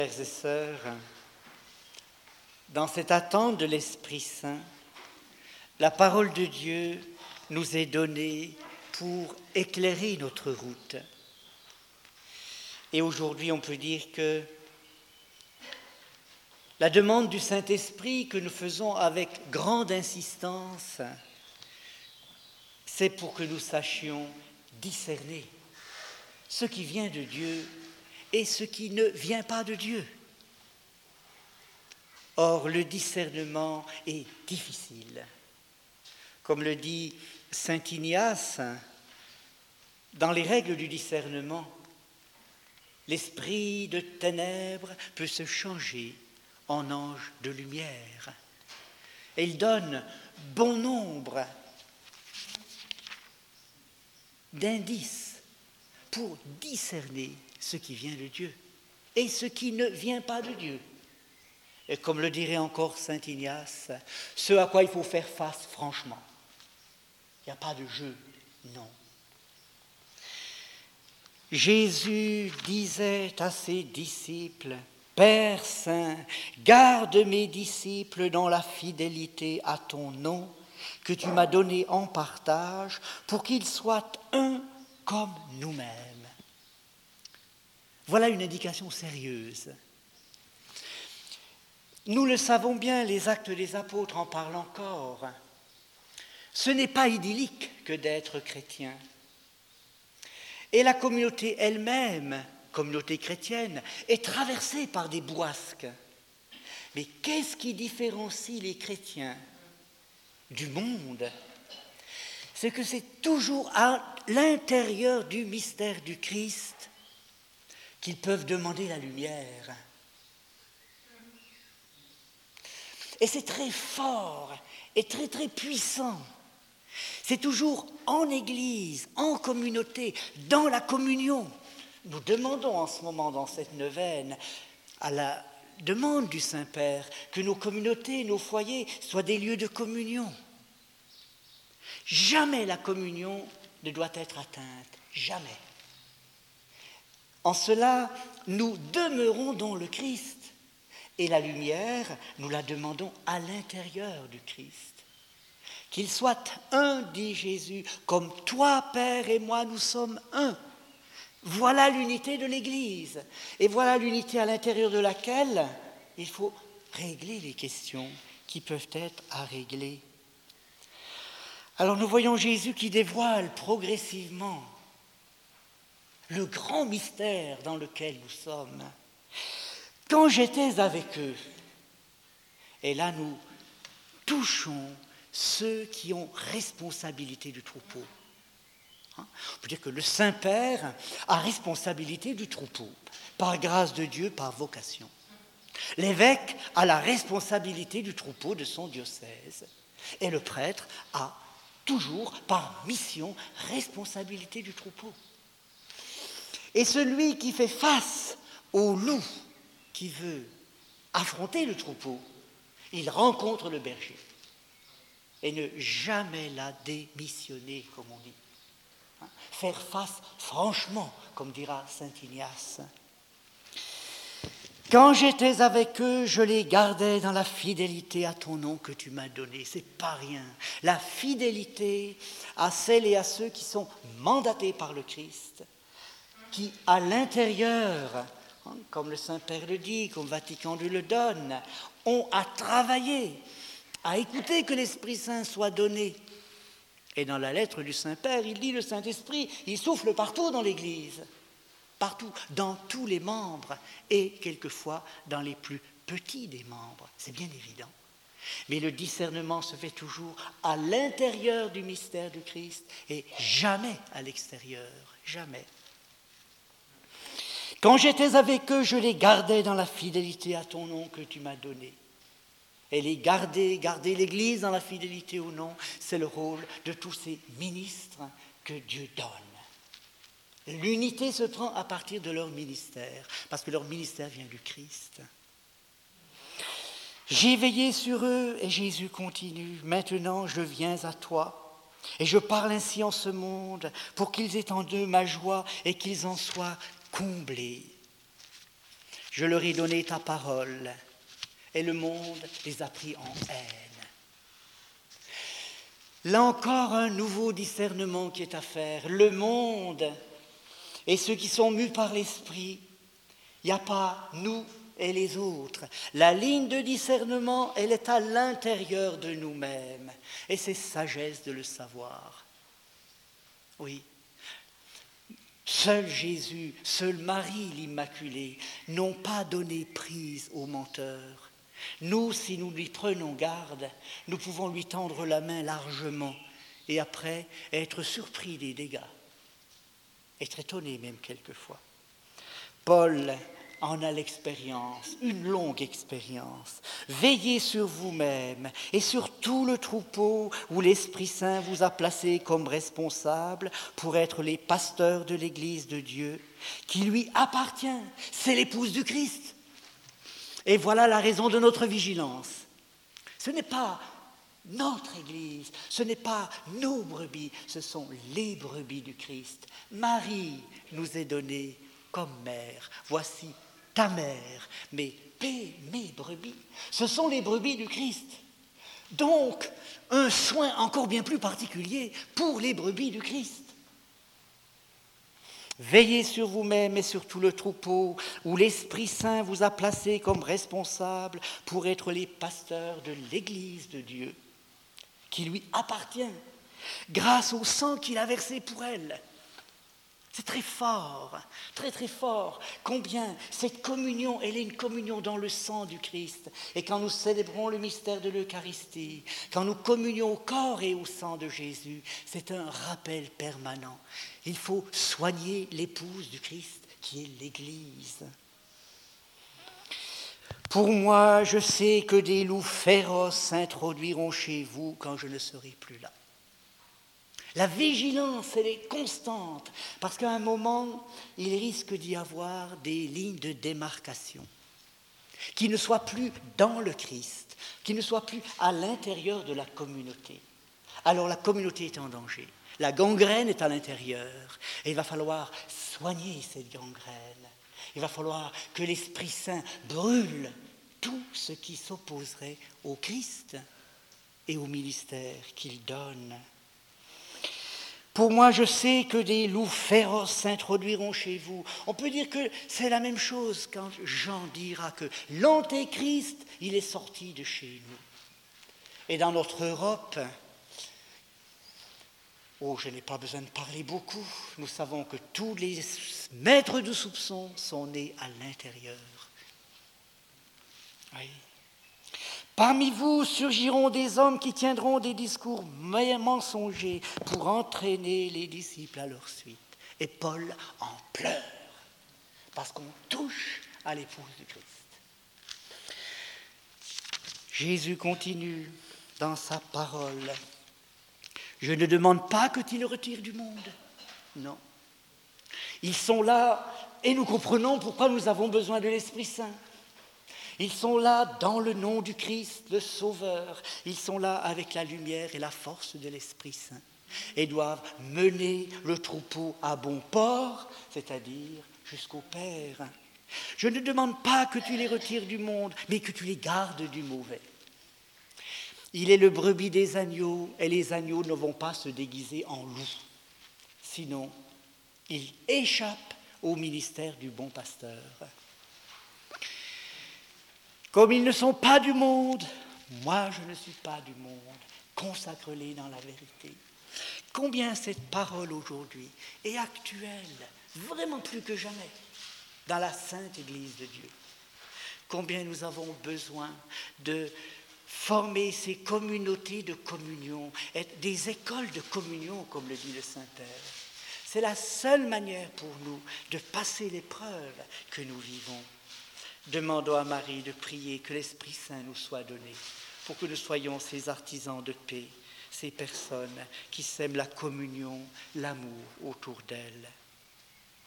Frères et sœurs, dans cette attente de l'Esprit Saint, la parole de Dieu nous est donnée pour éclairer notre route. Et aujourd'hui, on peut dire que la demande du Saint-Esprit que nous faisons avec grande insistance, c'est pour que nous sachions discerner ce qui vient de Dieu et ce qui ne vient pas de Dieu. Or, le discernement est difficile. Comme le dit saint Ignace, dans les règles du discernement, l'esprit de ténèbres peut se changer en ange de lumière. Et il donne bon nombre d'indices pour discerner ce qui vient de Dieu et ce qui ne vient pas de Dieu. Et comme le dirait encore saint Ignace, ce à quoi il faut faire face franchement. Il n'y a pas de jeu, non. Jésus disait à ses disciples, « Père Saint, garde mes disciples dans la fidélité à ton nom que tu m'as donné en partage pour qu'ils soient un comme nous-mêmes. » Voilà une indication sérieuse. Nous le savons bien, les Actes des Apôtres en parlent encore. Ce n'est pas idyllique que d'être chrétien. Et la communauté elle-même, communauté chrétienne, est traversée par des bourrasques. Mais qu'est-ce qui différencie les chrétiens du monde ? C'est que c'est toujours à l'intérieur du mystère du Christ qu'ils peuvent demander la lumière. Et c'est très fort et très très puissant. C'est toujours en Église, en communauté, dans la communion. Nous demandons en ce moment dans cette neuvaine, à la demande du Saint-Père, que nos communautés, nos foyers soient des lieux de communion. Jamais la communion ne doit être atteinte, jamais. En cela, nous demeurons dans le Christ. Et la lumière, nous la demandons à l'intérieur du Christ. Qu'il soit un, dit Jésus, comme toi, Père, et moi, nous sommes un. Voilà l'unité de l'Église. Et voilà l'unité à l'intérieur de laquelle il faut régler les questions qui peuvent être à régler. Alors nous voyons Jésus qui dévoile progressivement le grand mystère dans lequel nous sommes. Quand j'étais avec eux, et là nous touchons ceux qui ont responsabilité du troupeau. On peut dire que le Saint-Père a responsabilité du troupeau, par grâce de Dieu, par vocation. L'évêque a la responsabilité du troupeau de son diocèse, et le prêtre a toujours, par mission, responsabilité du troupeau. Et celui qui fait face au loup, qui veut affronter le troupeau, il rencontre le berger et ne jamais la démissionner, comme on dit. Faire face franchement, comme dira saint Ignace. Quand j'étais avec eux, je les gardais dans la fidélité à ton nom que tu m'as donné. C'est pas rien. La fidélité à celles et à ceux qui sont mandatés par le Christ, qui à l'intérieur, comme le Saint-Père le dit, comme Vatican II le donne, ont à travailler, à écouter que l'Esprit Saint soit donné. Et dans la lettre du Saint-Père, il dit le Saint-Esprit, il souffle partout dans l'Église, partout, dans tous les membres, et quelquefois dans les plus petits des membres. C'est bien évident. Mais le discernement se fait toujours à l'intérieur du mystère du Christ et jamais à l'extérieur, jamais. Quand j'étais avec eux, je les gardais dans la fidélité à ton nom que tu m'as donné. Et les garder l'Église dans la fidélité au nom, c'est le rôle de tous ces ministres que Dieu donne. L'unité se prend à partir de leur ministère, parce que leur ministère vient du Christ. J'ai veillé sur eux, et Jésus continue, maintenant je viens à toi, et je parle ainsi en ce monde, pour qu'ils aient en eux ma joie, et qu'ils en soient comblés. Je leur ai donné ta parole, et le monde les a pris en haine. Là encore, un nouveau discernement qui est à faire. Le monde et ceux qui sont mus par l'Esprit, il n'y a pas nous et les autres. La ligne de discernement, elle est à l'intérieur de nous-mêmes. Et c'est sagesse de le savoir. Oui. Seul Jésus, seul Marie l'Immaculée n'ont pas donné prise aux menteurs. Nous, si nous lui prenons garde, nous pouvons lui tendre la main largement et après être surpris des dégâts, être étonné même quelquefois. Paul en a l'expérience, une longue expérience. Veillez sur vous-même et sur tout le troupeau où l'Esprit Saint vous a placé comme responsable pour être les pasteurs de l'Église de Dieu, qui lui appartient. C'est l'épouse du Christ. Et voilà la raison de notre vigilance. Ce n'est pas notre Église, ce n'est pas nos brebis, ce sont les brebis du Christ. Marie nous est donnée comme mère. Voici ta mère, mais paix, mes brebis. Ce sont les brebis du Christ. Donc, un soin encore bien plus particulier pour les brebis du Christ. Veillez sur vous-même et sur tout le troupeau où l'Esprit Saint vous a placé comme responsable pour être les pasteurs de l'Église de Dieu, qui lui appartient, grâce au sang qu'il a versé pour elle. C'est très fort, très très fort. Combien cette communion, elle est une communion dans le sang du Christ. Et quand nous célébrons le mystère de l'Eucharistie, quand nous communions au corps et au sang de Jésus, c'est un rappel permanent. Il faut soigner l'épouse du Christ, qui est l'Église. Pour moi, je sais que des loups féroces s'introduiront chez vous quand je ne serai plus là. La vigilance, elle est constante, parce qu'à un moment, il risque d'y avoir des lignes de démarcation qui ne soient plus dans le Christ, qui ne soient plus à l'intérieur de la communauté. Alors la communauté est en danger. La gangrène est à l'intérieur. Et il va falloir soigner cette gangrène. Il va falloir que l'Esprit Saint brûle tout ce qui s'opposerait au Christ et au ministère qu'il donne. Pour moi, je sais que des loups féroces s'introduiront chez vous. On peut dire que c'est la même chose quand Jean dira que l'Antéchrist, il est sorti de chez nous. Et dans notre Europe, je n'ai pas besoin de parler beaucoup. Nous savons que tous les maîtres du soupçon sont nés à l'intérieur. Oui. Parmi vous surgiront des hommes qui tiendront des discours mensongers pour entraîner les disciples à leur suite. Et Paul en pleure, parce qu'on touche à l'épouse du Christ. Jésus continue dans sa parole. Je ne demande pas que tu les retires du monde. Non. Ils sont là et nous comprenons pourquoi nous avons besoin de l'Esprit Saint. Ils sont là dans le nom du Christ, le Sauveur. Ils sont là avec la lumière et la force de l'Esprit Saint et doivent mener le troupeau à bon port, c'est-à-dire jusqu'au Père. Je ne demande pas que tu les retires du monde, mais que tu les gardes du mauvais. Il est le brebis des agneaux, et les agneaux ne vont pas se déguiser en loups. Sinon, ils échappent au ministère du bon pasteur. Comme ils ne sont pas du monde, moi je ne suis pas du monde. Consacre-les dans la vérité. Combien cette parole aujourd'hui est actuelle, vraiment plus que jamais, dans la Sainte Église de Dieu. Combien nous avons besoin de former ces communautés de communion, des écoles de communion, comme le dit le Saint-Père. C'est la seule manière pour nous de passer l'épreuve que nous vivons. Demandons à Marie de prier que l'Esprit Saint nous soit donné pour que nous soyons ces artisans de paix, ces personnes qui sèment la communion, l'amour autour d'elle.